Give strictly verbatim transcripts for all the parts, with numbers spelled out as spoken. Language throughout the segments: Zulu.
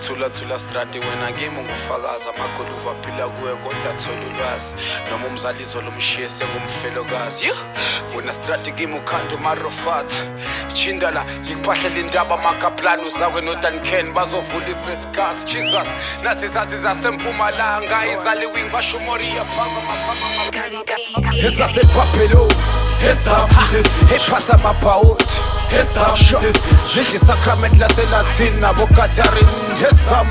thula thula strati wena kimi ngufakaza amagoluva aphila kuwe kodwa thola ulwazi noma umzalizo lomshiye sengumfelokazi wena strati kimi ukhanda umarofat chindala ngikuphahlela indaba makaplan uzakwe noDuncan bazovula ifresh gas Jesus nasi zazi zasempumalanga izaliwe ngisho Moria baba mama Esa se papelo Esa Ephatha amabhawut Esa Zidla isacrament lase-Latin nabo Katarin Esa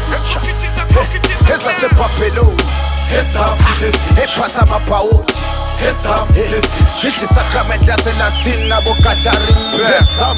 Esa se papelo Esa Ephatha amabhawut Esa Zidla isacrament lase-Latin nabo Katarin Esa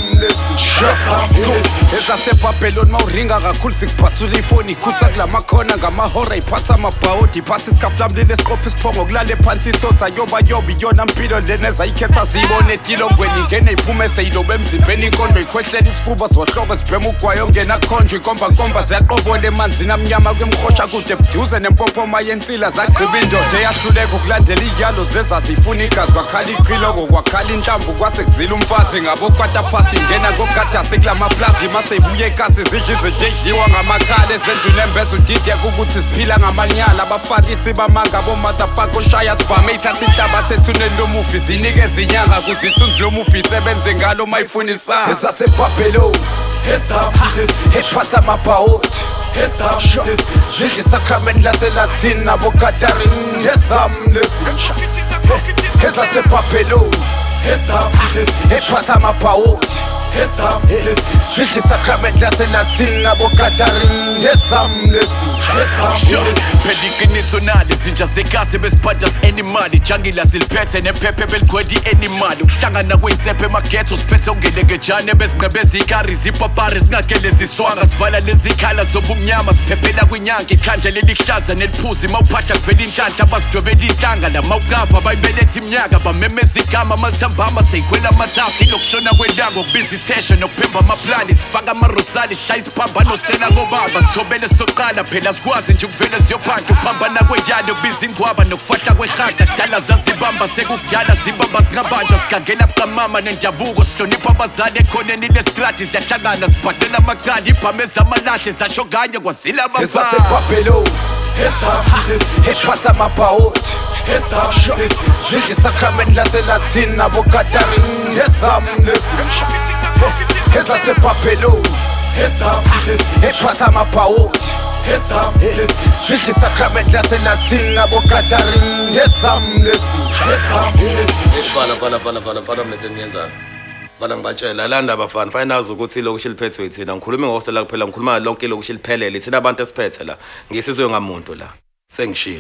Esa se Babylon mawuringa kakhulu sikuphathula ifoni ikhutha kulamakhona ngamahora iphatha amabhawut iphatha isikaplam lelescope isiphongo kulale phansi ithotha yoba yoba iyona mpilo leneza ikhetha ziyibone etilongweni ingene iphume seyilobe emzimbeni inkondo ikhwehlela isifuba zohlobo sibhema ugwayo ngena khonjwe ikomba nkomba ziyaqobola emanzini amnyama kwemrhosha kude buduze nempophoma yensila zagqiba indoda eyahluleka ukulandela iyalo zezazi ifuna igazi kwakhala iqiloko kwakhala inhlamvu kwase kuzila umfazi ngabokwata phasi ingena kokata sekulamaplazi maseyibuye ekasi zidla izidedliwa ngamakhala ezenza unembeza udidiyeka ukuthi siphila ngamanyala abafakisi bamanga bomotherfucker oshaya sivame ithatha inhlabathi ethuneni lomufi zinikeza inyanga kuzithunzi lomufi isebenze ngalo mayifunisayo Esa se papelo Esa Ephatha amabhawut Esa Zidla isacrament lase-Latin nabo Katarin Esa Esa se papelo Esa Ephatha amabhawut Esa Zidla isacrament lase-Latin nabo Katarin Esa Phela iqiniso nalo izinja zekase besiphatha animal ijangila siliphethe nephephe beligwedi animal ukuhlangana kwensephe emaghetto siphethe ungelekejane bezinqebeza ikari zipapari zingagele ziswanga sivala lezikhala zobumnyama siphephela kwinyanga ikhanda lelihlaza neliphuzi mawuphatha kuvela inhlanhla abazidwebela inhlanga namawukafa bayibeletha iminyaka bamemeza igama malithambama seyikhwela amathafu ilokushona kwendango kubiza itheshe nokuphemba amaplani sifaka amarosali shaya isiphambano sitela ngobaba sithobele soqala phela sikwazi nje ukuvele siyophanta uphambana kweyalo kubiza ingwaba nokufahla kwehata kudala zazibamba sekukudala zibamba zingabanjwa sigangela bukamama nenjabuko sihlonipha abazali ekhoneni lestrati siyahlangana sibhadela amaqali ibhameza amalahla zasho kanye kwazila Esa se papelo Esa Ephatha amabhawut Esa Zidla isacrament lase-Latin nabo Katarin Esa Esa se papelo Esa Ephatha amabhawut Esa Zidla isacrament lase-Latin nabo Katarin Esa Fana fana fana fana fana mlethe niyenzayo Bana ngibatshela la ndaba fana fanele nazi ukuthi lokho liphethwe thina ngikhuluma ngosela kuphela ngikhuluma lonke lokho liphelele thina abantu esiphethe la ngisizwe ngamuntu la sengishilo